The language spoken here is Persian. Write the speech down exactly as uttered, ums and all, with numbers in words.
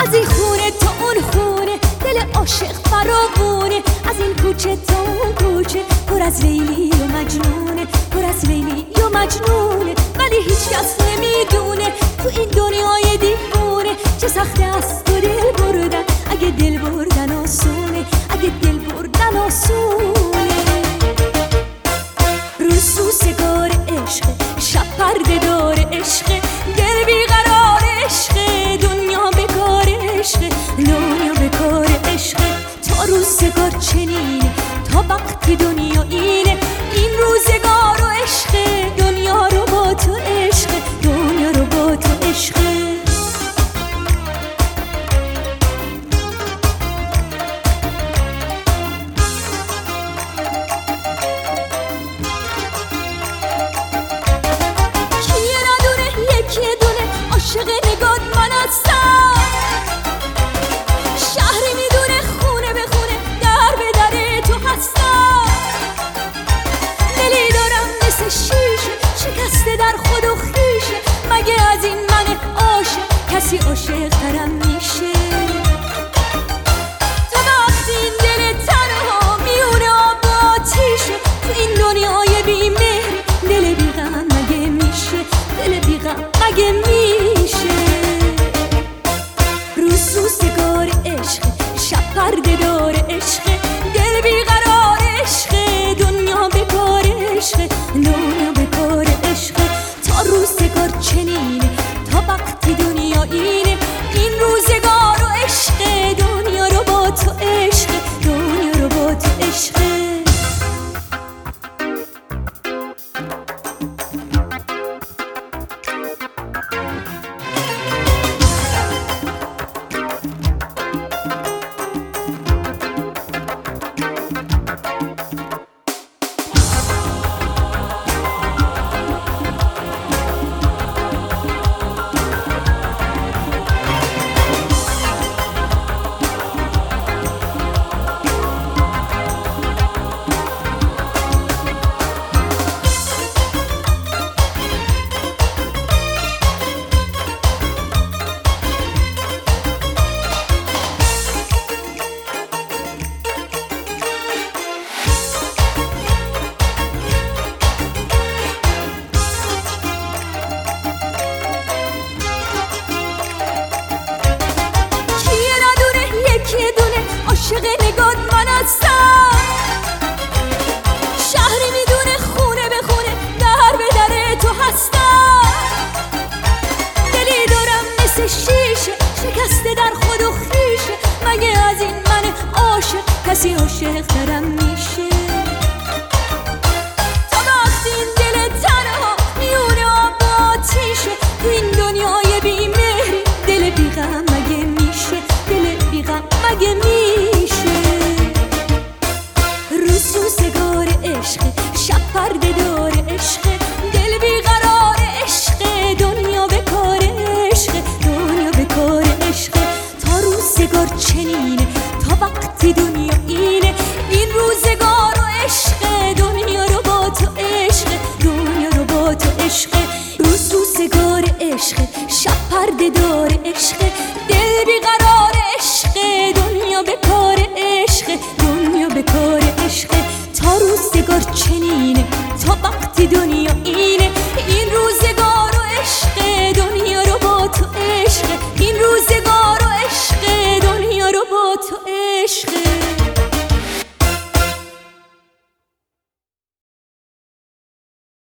از این خونه تا اون خونه دل عاشق فراوونه، از این کوچه تا اون کوچه پر از لیلی و مجنونه، پر از لیلی و مجنونه. ولی هیچ کس نمیدونه تو این دنیای دیوونه چه سخته است تو دل بردن، اگه دل بردن آسونه، اگه دل بردن آسونه. روز سوزگار عشق، شب پرده دار عشق، دل بیقرار عشق، دنیا بکار عشق، دنیا بکار عشق. تا روزگار چنینه، تا وقتی دنیا اینه، این روزگار و عشق، دنیا رو با تو عشق، دنیا رو با تو عشق. عاشق نگات من هستم، شهری میدونه خونه به خونه در به در تو هستم. دلی دارم مثل شیشه شکسته در خود و خیشه، مگه از این من عاشق کسی عاشق ترم میشه؟ تا وقتی این دل تنها میونه آب و آتیشه، تو این دنیای بی‌مهر دل بی‌غم مگه میشه؟ دل بی‌غم مگه میشه؟ روز روزگار عشق، شب پرده دار عشق، دل بیقرار عشق، دنیا بکار عشق، دنیا بکار عشق. تا روزگار چنینه، تا وقتی دنیا اینه، این روزگار و عشق، دنیا رو با تو عشق، دنیا رو با تو عشق. عاشق نگات من هستم، شهری میدونه خونه به خونه در به در تو هستم. دلی دارم مثل شیشه شکسته در خود و خیشه، مگه از این من عاشق کسی عاشق ترم میشه؟ تا وقتی این دل تنها میونه آب و آتیشه، تو این دنیای بی‌مهری دل بی‌غم مگه میشه؟ دل بی‌غم مگه میشه؟ روز روزگار عشق، شب پرده دار عشق، دل بیقرار عشق، دنیا بکار عشق، دنیا بکار عشق. تا روزگار چنینه، تا وقتی دنیا اینه، این روزگار و عشق، دنیا رو با تو عشق، دنیا رو با تو عشق. روز روزگار عشق، شب پرده دار عشق، دل بیقرار عشق، دنیا بکار عشق، دنیا بکار عشق. تا روزگار چنینه، تا وقتی دنیا